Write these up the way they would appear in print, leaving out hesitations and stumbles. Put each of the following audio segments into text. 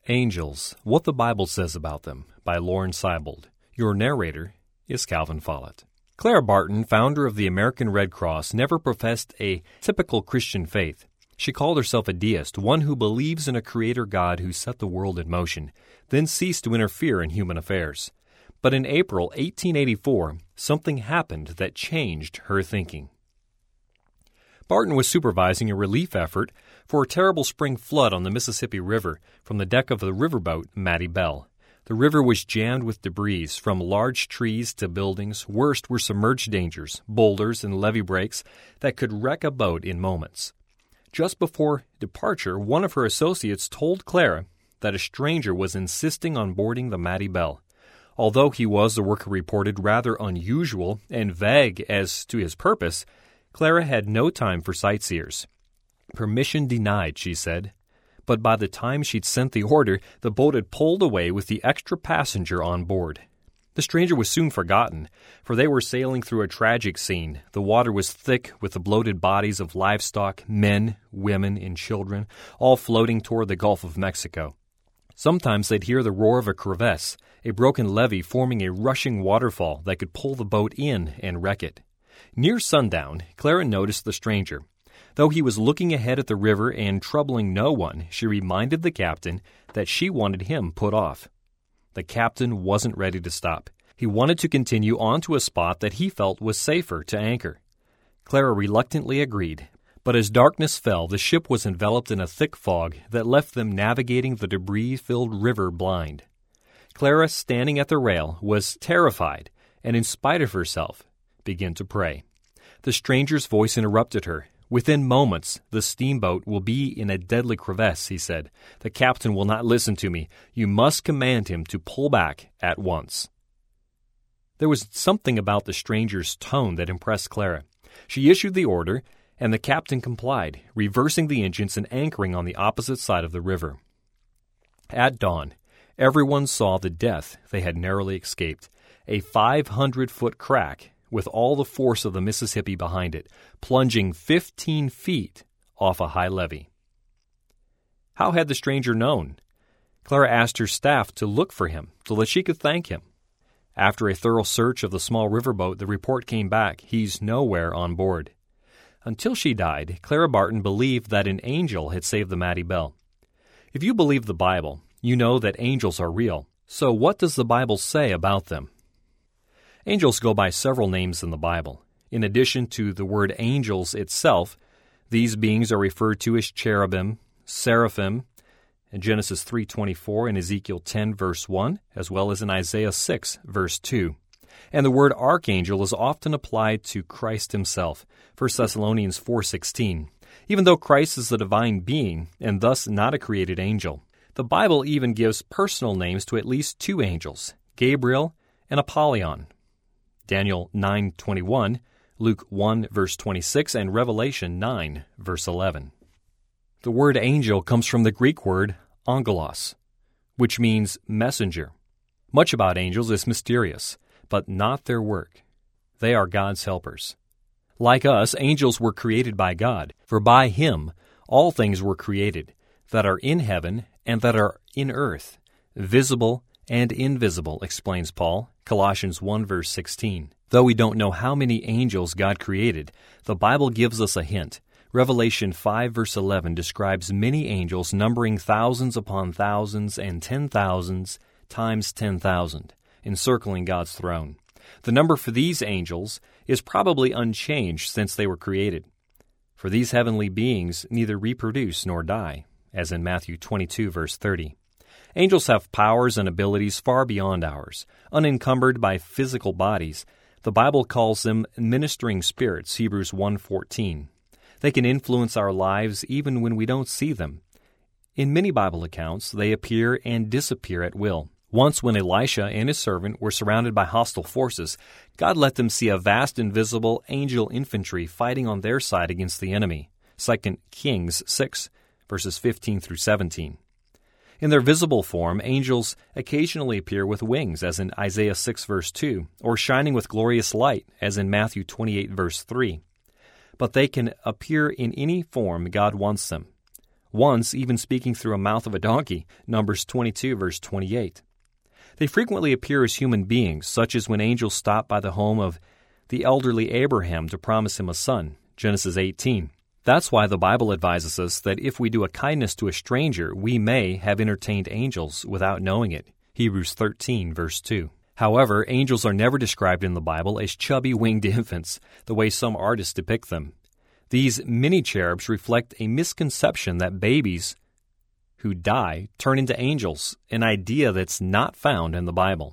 Angels, What the Bible Says About Them, by Lauren Seibold. Your narrator is Calvin Follett. Clara Barton, founder of the American Red Cross, never professed a typical Christian faith. She called herself a deist, one who believes in a creator God who set the world in motion, then ceased to interfere in human affairs. But in April 1884, something happened that changed her thinking. Barton was supervising a relief effort for a terrible spring flood on the Mississippi River from the deck of the riverboat Mattie Belle. The river was jammed with debris, from large trees to buildings. Worst were submerged dangers, boulders and levee breaks that could wreck a boat in moments. Just before departure, one of her associates told Clara that a stranger was insisting on boarding the Mattie Belle. Although he was, the worker reported, rather unusual and vague as to his purpose, Clara had no time for sightseers. Permission denied, she said. But by the time she'd sent the order, the boat had pulled away with the extra passenger on board. The stranger was soon forgotten, for they were sailing through a tragic scene. The water was thick with the bloated bodies of livestock, men, women, and children, all floating toward the Gulf of Mexico. Sometimes they'd hear the roar of a crevasse, a broken levee forming a rushing waterfall that could pull the boat in and wreck it. Near sundown, Clara noticed the stranger. Though he was looking ahead at the river and troubling no one, she reminded the captain that she wanted him put off. The captain wasn't ready to stop. He wanted to continue on to a spot that he felt was safer to anchor. Clara reluctantly agreed, but as darkness fell, the ship was enveloped in a thick fog that left them navigating the debris-filled river blind. Clara, standing at the rail, was terrified, and in spite of herself, began to pray. The stranger's voice interrupted her. "Within moments, the steamboat will be in a deadly crevasse," he said. "The captain will not listen to me. You must command him to pull back at once." There was something about the stranger's tone that impressed Clara. She issued the order, and the captain complied, reversing the engines and anchoring on the opposite side of the river. At dawn, everyone saw the death they had narrowly escaped, a 500-foot crack with all the force of the Mississippi behind it, plunging 15 feet off a high levee. How had the stranger known? Clara asked her staff to look for him so that she could thank him. After a thorough search of the small riverboat, the report came back, "He's nowhere on board." Until she died, Clara Barton believed that an angel had saved the Mattie Belle. If you believe the Bible, you know that angels are real. So what does the Bible say about them? Angels go by several names in the Bible. In addition to the word angels itself, these beings are referred to as cherubim, seraphim, in Genesis 3:24 and Ezekiel 10, verse 1, as well as in Isaiah 6, verse 2. And the word archangel is often applied to Christ himself, 1 Thessalonians 4:16. Even though Christ is the divine being, and thus not a created angel, the Bible even gives personal names to at least two angels, Gabriel and Apollyon. Daniel 9:21, Luke 1, verse 26, and Revelation 9, verse 11. The word angel comes from the Greek word angelos, which means messenger. Much about angels is mysterious, but not their work. They are God's helpers. Like us, angels were created by God, for by Him all things were created, that are in heaven and that are in earth, visible and invisible, explains Paul, Colossians 1, verse 16. Though we don't know how many angels God created, the Bible gives us a hint. Revelation 5, verse 11 describes many angels numbering thousands upon thousands and 10,000s times 10,000, encircling God's throne. The number for these angels is probably unchanged since they were created. For these heavenly beings neither reproduce nor die, as in Matthew 22, verse 30. Angels have powers and abilities far beyond ours, unencumbered by physical bodies. The Bible calls them ministering spirits, Hebrews 1:14. They can influence our lives even when we don't see them. In many Bible accounts, they appear and disappear at will. Once, when Elisha and his servant were surrounded by hostile forces, God let them see a vast invisible angel infantry fighting on their side against the enemy. 2 Kings 6, verses 15 through 17. In their visible form, angels occasionally appear with wings, as in Isaiah 6, verse 2, or shining with glorious light, as in Matthew 28, verse 3. But they can appear in any form God wants them. once even speaking through a mouth of a donkey, Numbers 22, verse 28. They frequently appear as human beings, such as when angels stopped by the home of the elderly Abraham to promise him a son, Genesis 18. That's why the Bible advises us that if we do a kindness to a stranger, we may have entertained angels without knowing it, Hebrews 13, verse 2. However, angels are never described in the Bible as chubby winged infants, the way some artists depict them. These mini-cherubs reflect a misconception that babies who die turn into angels, an idea that's not found in the Bible.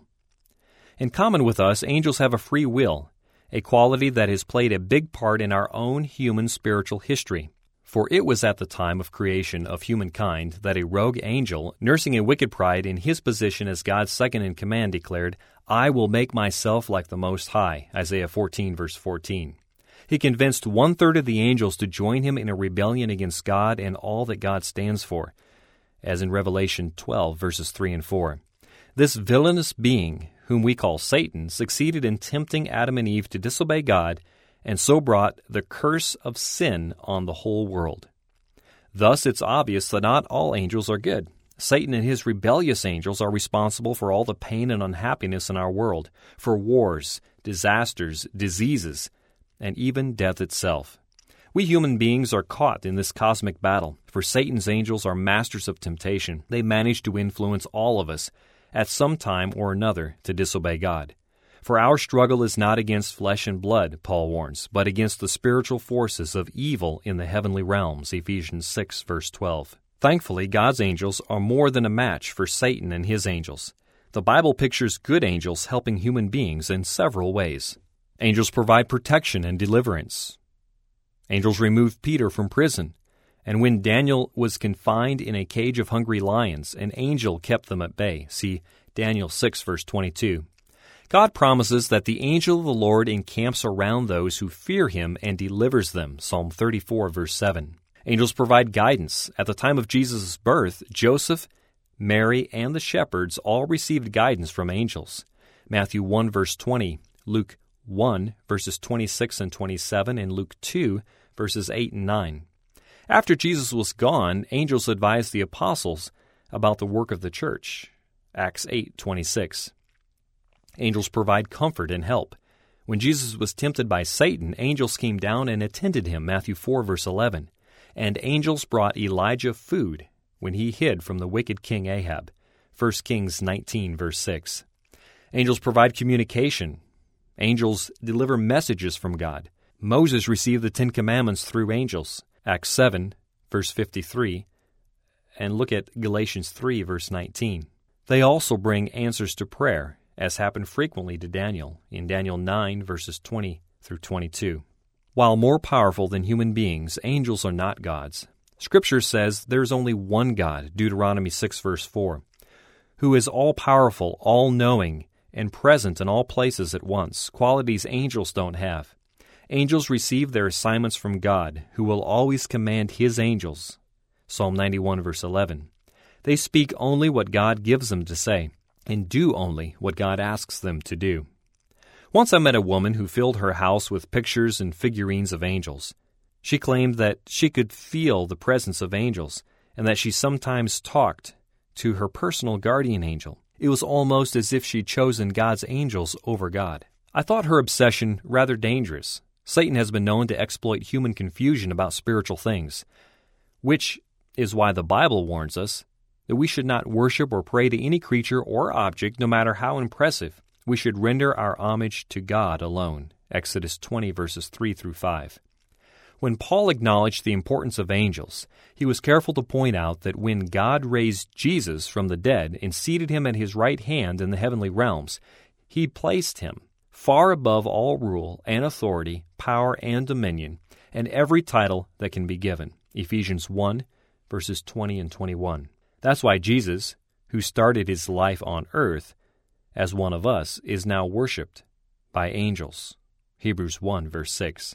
In common with us, angels have a free will, a quality that has played a big part in our own human spiritual history. For it was at the time of creation of humankind that a rogue angel, nursing a wicked pride in his position as God's second in command, declared, "I will make myself like the Most High," Isaiah 14, verse 14. He convinced one-third of the angels to join him in a rebellion against God and all that God stands for, as in Revelation 12, verses 3 and 4. This villainous being, whom we call Satan, succeeded in tempting Adam and Eve to disobey God, and so brought the curse of sin on the whole world. Thus, it's obvious that not all angels are good. Satan and his rebellious angels are responsible for all the pain and unhappiness in our world, for wars, disasters, diseases, and even death itself. We human beings are caught in this cosmic battle, for Satan's angels are masters of temptation. They manage to influence all of us at some time or another to disobey God. For our struggle is not against flesh and blood, Paul warns, but against the spiritual forces of evil in the heavenly realms, Ephesians 6, verse 12. Thankfully, God's angels are more than a match for Satan and his angels. The Bible pictures good angels helping human beings in several ways. Angels provide protection and deliverance. Angels removed Peter from prison, and when Daniel was confined in a cage of hungry lions, an angel kept them at bay. See Daniel 6, verse 22. God promises that the angel of the Lord encamps around those who fear him and delivers them. Psalm 34, verse 7. Angels provide guidance. At the time of Jesus' birth, Joseph, Mary, and the shepherds all received guidance from angels. Matthew 1, verse 20, Luke 1, verses 26 and 27, and Luke 2, verses 8 and 9. After Jesus was gone, angels advised the apostles about the work of the church. Acts 8:26. Angels provide comfort and help. When Jesus was tempted by Satan, angels came down and attended him. Matthew 4, verse 11. And angels brought Elijah food when he hid from the wicked king Ahab. 1 Kings 19, verse 6. Angels provide communication. Angels deliver messages from God. Moses received the Ten Commandments through angels. Acts 7, verse 53, and look at Galatians 3, verse 19. They also bring answers to prayer, as happened frequently to Daniel in Daniel 9, verses 20 through 22. While more powerful than human beings, angels are not gods. Scripture says there is only one God, Deuteronomy 6, verse 4, who is all-powerful, all-knowing, and present in all places at once, qualities angels don't have. Angels receive their assignments from God, who will always command His angels. Psalm 91, verse 11. They speak only what God gives them to say, and do only what God asks them to do. Once I met a woman who filled her house with pictures and figurines of angels. She claimed that she could feel the presence of angels, and that she sometimes talked to her personal guardian angel. It was almost as if she'd chosen God's angels over God. I thought her obsession rather dangerous. Satan has been known to exploit human confusion about spiritual things, which is why the Bible warns us that we should not worship or pray to any creature or object, no matter how impressive. We should render our homage to God alone. Exodus 20, verses 3 through 5. When Paul acknowledged the importance of angels, he was careful to point out that when God raised Jesus from the dead and seated him at his right hand in the heavenly realms, he placed him far above all rule and authority, power and dominion, and every title that can be given. Ephesians 1, verses 20 and 21. That's why Jesus, who started his life on earth as one of us, is now worshipped by angels. Hebrews 1, verse 6.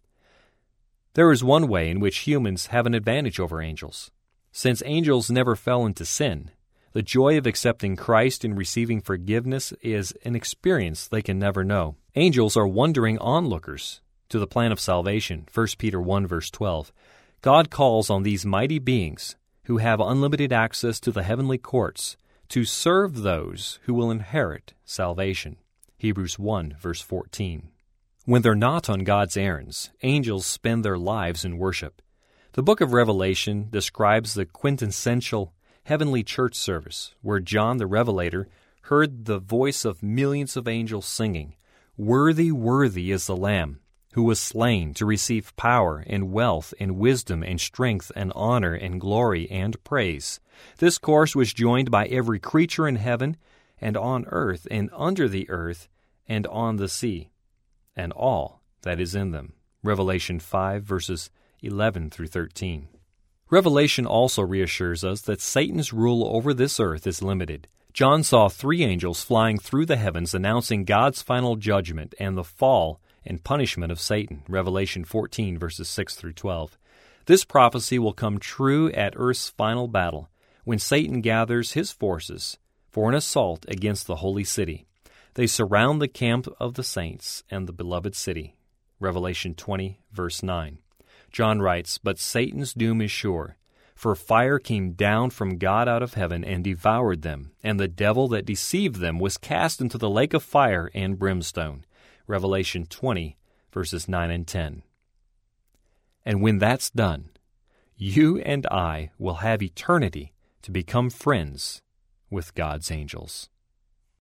There is one way in which humans have an advantage over angels. Since angels never fell into sin, the joy of accepting Christ and receiving forgiveness is an experience they can never know. Angels are wondering onlookers to the plan of salvation, 1 Peter 1, verse 12. God calls on these mighty beings, who have unlimited access to the heavenly courts, to serve those who will inherit salvation. Hebrews 1, verse 14. When they're not on God's errands, angels spend their lives in worship. The book of Revelation describes the quintessential heavenly church service, where John the Revelator heard the voice of millions of angels singing, "Worthy, worthy is the Lamb, who was slain to receive power and wealth and wisdom and strength and honor and glory and praise." This chorus was joined by every creature in heaven and on earth and under the earth and on the sea, and all that is in them. Revelation 5, verses 11 through 13. Revelation also reassures us that Satan's rule over this earth is limited. John saw 3 angels flying through the heavens announcing God's final judgment and the fall and punishment of Satan. Revelation 14, verses 6 through 12. This prophecy will come true at earth's final battle, when Satan gathers his forces for an assault against the holy city. They surround the camp of the saints and the beloved city. Revelation 20, verse 9. John writes, "But Satan's doom is sure, for fire came down from God out of heaven and devoured them, and the devil that deceived them was cast into the lake of fire and brimstone." Revelation 20, verses 9 and 10. And when that's done, you and I will have eternity to become friends with God's angels.